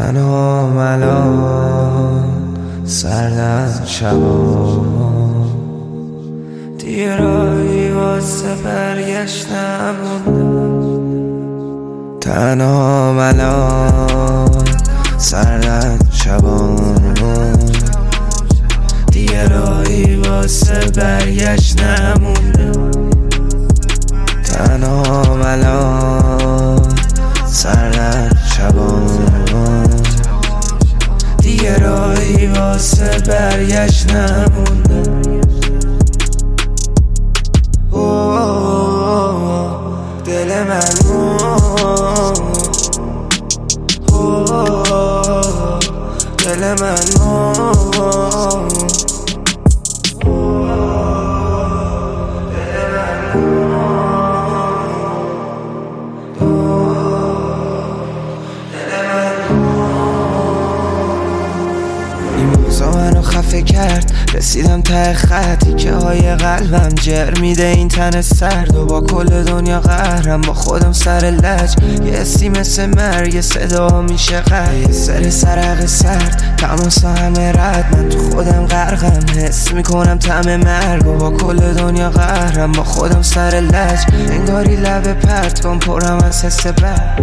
تنها الان سردن شبان دیگه راهی واسه برگشت نمونده. تنها الان سردن شبان دیگه راهی واسه برگشت نمونده. تنها الان سردن شبان دیگه راهی واسه برگشت نمونده. دل من دل من این موضوع منو خفه کرد، رسیدم ته خطی که های قلبم جر میده این تن سرد و با کل دنیا قهرم با خودم سر لج. یه حسی مثل مرگ صدا میشه قرد، یه سر سرق سرد تماس همه رد. من تو خودم غرقم حس میکنم طعم مرگ و با کل دنیا قهرم با خودم سر لج. انگاری لب پرت کن پرم از حس بد.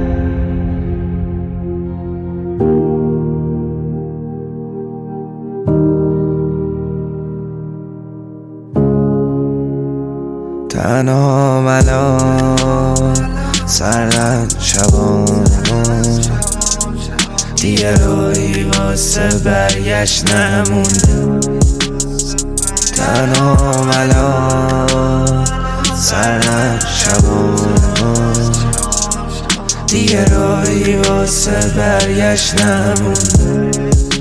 تنها الان سردن شبان دیگه راهی واسه برگشت نمونده. تنها الان سردن شبان دیگه راهی واسه برگشت نمونده.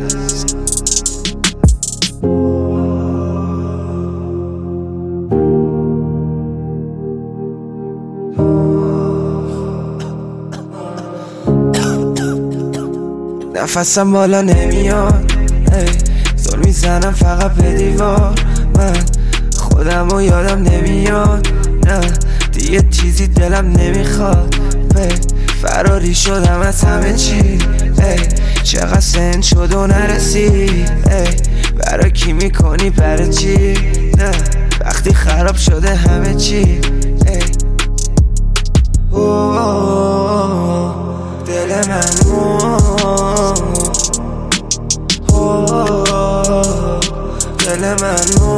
نفسم بالا نمیاد، زل میزنم فقط به دیوار. من خودم و یادم نمیاد، نه دیگه چیزی دلم نمیخواد. فراری شدم از همه چی، چقدر سن شد و نرسید. برای کی میکنی برای چی؟ نه وقتی خراب شده همه چی. دل من دل من